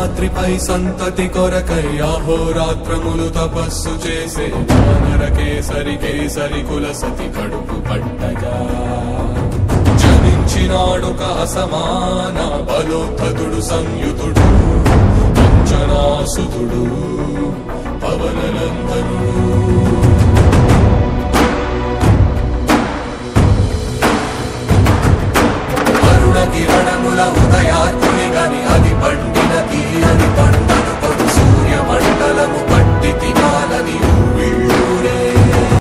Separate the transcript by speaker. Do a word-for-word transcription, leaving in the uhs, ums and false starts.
Speaker 1: రాత్రిపై సంతతి కొరకై అహోరాత్రములు తపస్సు చేసే వానర కేసరి కేసరి కుల సతి కడుపు పట్టగా జనించినాడొక అసమాన బలోద్ధతుడు సంయుతుడు అంజనాసుతుడు పవననందనుడు. కిరణముల